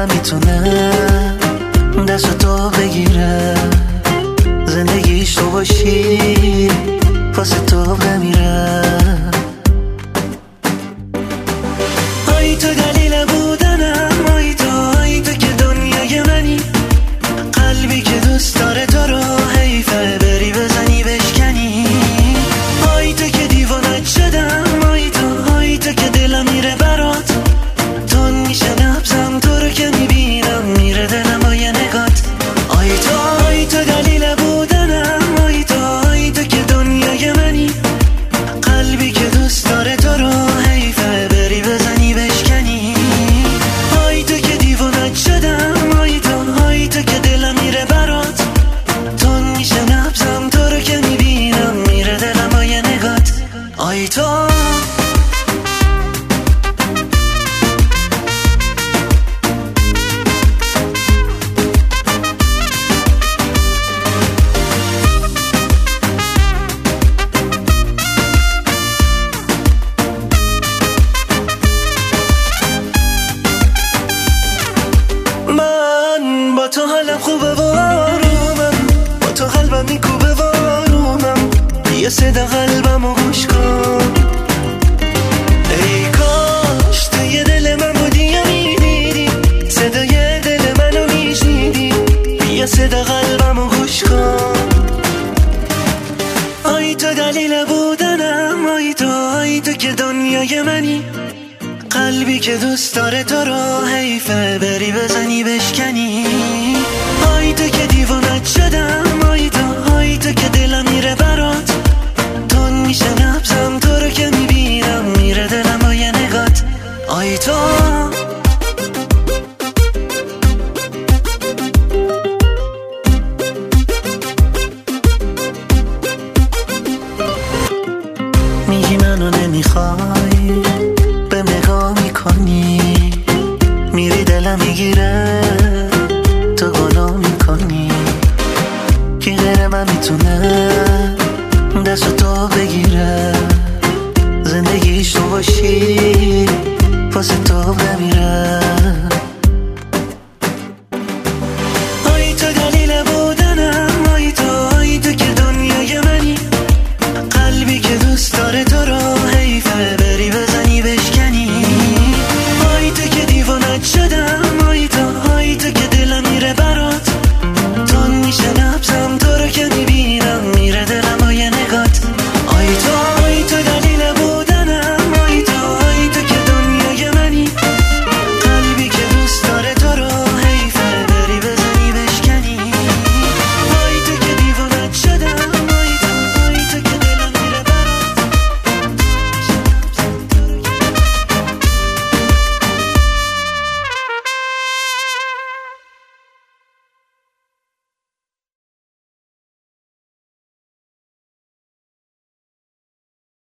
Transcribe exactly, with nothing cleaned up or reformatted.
من میتونه دست تو بگیره، زندگیش تو باشی واسه تو بمیره. آی تو دلیل بودنم، آی تو، آی تو که دنیای منی، قلبی که دوست داره تو رو حیفه بری بزنی بشکنی. آی تو که دیوانت شدم، آی تو، آی تو که دلم میره برات، تون میشه نبزم تو رو که میبینم میره دلم با یه نگات. آی تو، آی تو دلیل بودنم، آی تو، آی تو که دنیای منی، قلبی که دوست داره تو رو حیفه بری بزنی بشکنی. آی تو که دیوانت شدم، آی تو، آی تو که دلم میره برات، تون میشه نبزم تو رو که میبینم میره دلم با یه نگات. آی تو با تو حالم خوبه و آرومم، با تو قلبم میکوبه و آرومم، یه صدا قلبمو گوش کن. ای کاش توی دل من بودی یا میدیدی، صدای دل منو میشنیدی، یه صدا قلبمو گوش کن. آی تو دلیل بودنم، آی تو، آی تو که دنیای منی، قلبی که دوست داره تو رو حیفه بری بزنی بشکنی. آی تو که دیوانت شدم، آی تو، آی تو که دلم میره برات، تون میشه نبزم تو رو که میبینم میره دلم با یه نگات. آی تو میگی منو نمیخوای، بهم نگاه میکنی، میری دلم میگیره تو گناه میکنی. کی غیر من میتونه دست تو بگیره، زندگیش تو باشی واسه تو